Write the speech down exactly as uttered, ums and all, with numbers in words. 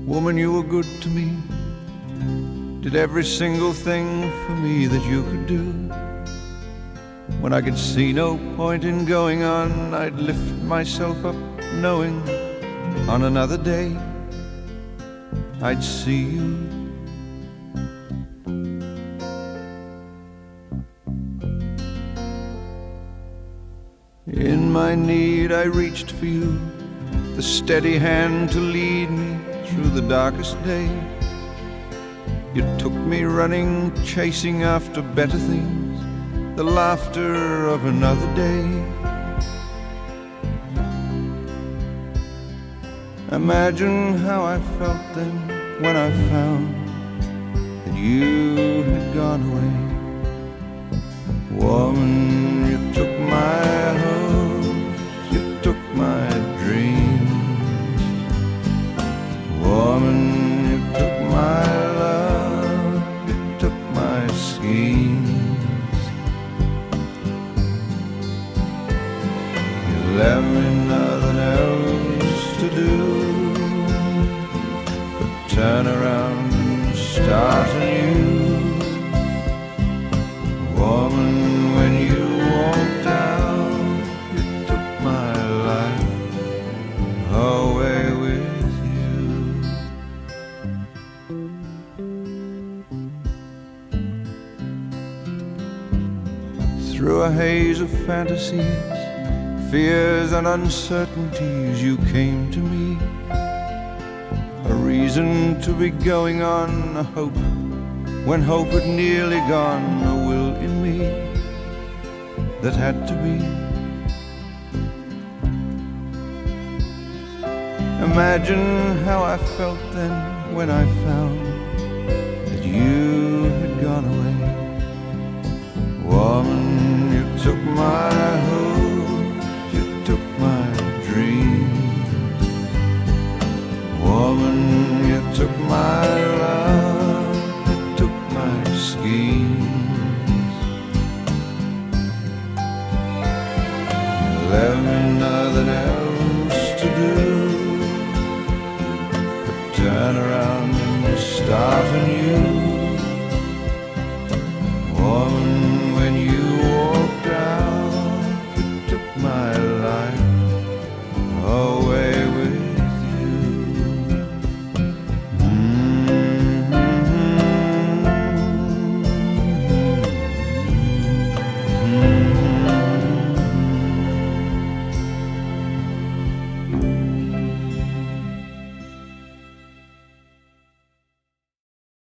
Woman, you were good to me, did every single thing for me that you could do. When I could see no point in going on, I'd lift myself up knowing on another day I'd see you. In my need I reached for you, the steady hand to lead me through the darkest day. You took me running, chasing after better things, the laughter of another day. Imagine how I felt then when I found that you had gone away. Woman, you took my hopes, you took my dreams. Woman, you took my love, you took my schemes. You left me nothing else to do but turn around and start anew. Woman, when you walked out, you took my life away with you. Through a haze of fantasies, fears and uncertainties, you came to me. A reason to be going on, a hope when hope had nearly gone, a will in me that had to be. Imagine how I felt then when I found